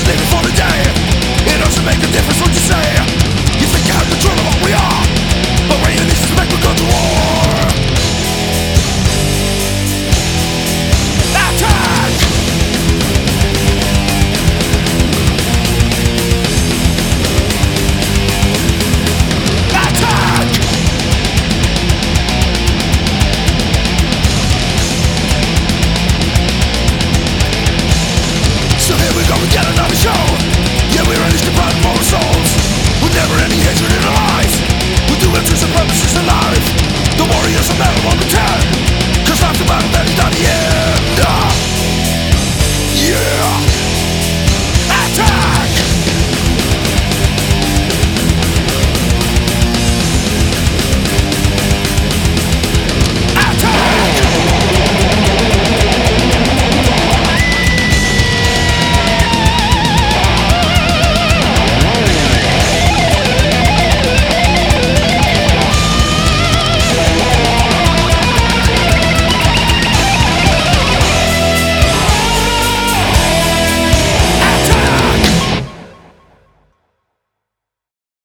living for the day. It doesn't make a difference what you say. You think you have control of what we are, but when you listen to make we go to war. Attack! Attack! So here we go again, another show. Yeah, we're unleashed to burn for our souls, with never any hatred in our eyes. We do it to some purposes alive. The warriors are never on the table.